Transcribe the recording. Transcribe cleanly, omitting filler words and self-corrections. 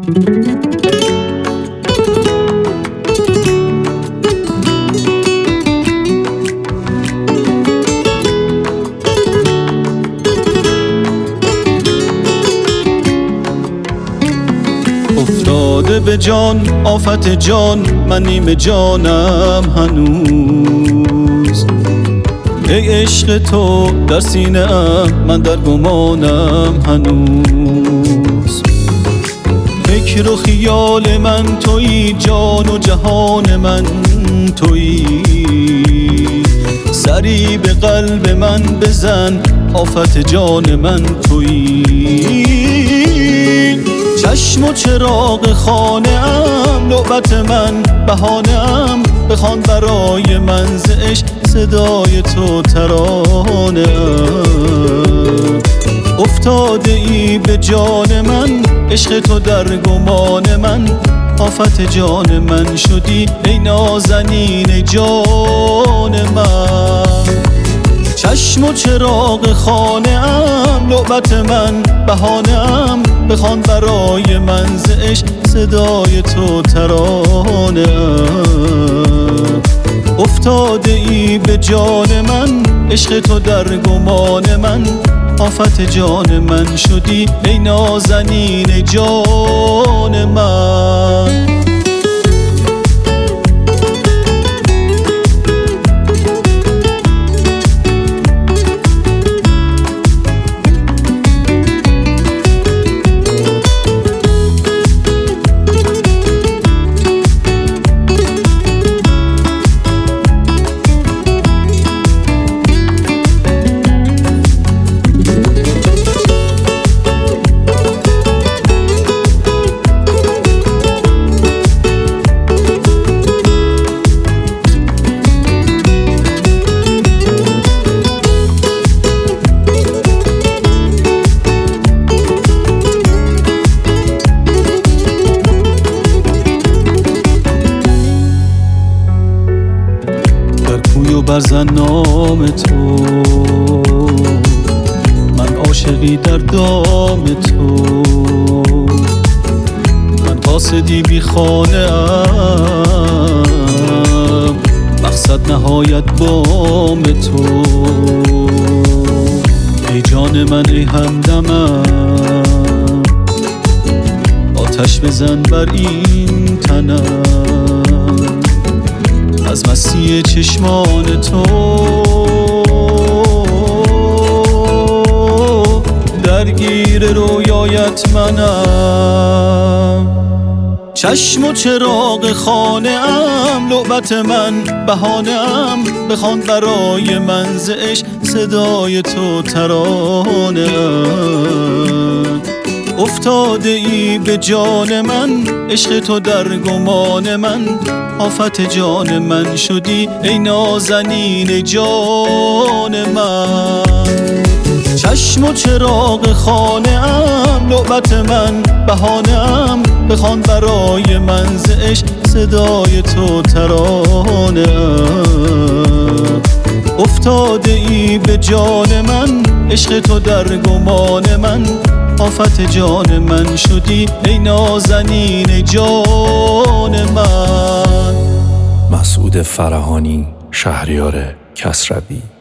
افتاده به جان آفت جان، من نیمه جانم هنوز. ای عشق تو در سینه ام، من در گمانم هنوز. فکر و خیال من تویی، جان و جهان من تویی. سری به قلب من بزن، آفت جان من تویی. چشم و چراغ خانه ام، لعبت من بهانه ام. بخوان برای من ز عشق، صدای تو ترانه ام. افتاده ای به جان من، عشق تو در گمان من. آفت جان من شدی ای نازنین جان من. چشم و چراغ خانه ام، لعبت من بهانه ام. بخوان برای من ز عشق، صدای تو ترانه ام. افتاده ای به جان من، عشق تو در گمان من. آفت جان من شدی ای نازنین جان من. برزن نام تو، من عاشقی در دام تو. من قاصدی بی خانه ام، مقصد نهایت بام تو. ای جان من ای همدمم، آتش بزن بر این تنم. از مستی چشمان تو درگیر رویایت منم. چشم و چراغ خانه ام، لعبت من بهانه ام. بخوان برای من ز عشق، صدای تو ترانه ام. افتاده ای به جان من، عشق تو در گمان من. آفت جان من شدی ای نازنین جان من. چشم و چراغ خانه ام، لعبت من بهانه ام. بخوان برای من ز عشق، صدای تو ترانه ام. افتاده ای به جان من، عشق تو در گمان من. آفت جان من شدی ای نازنین جان من. مسعود فرهانی، شهریار کسروی.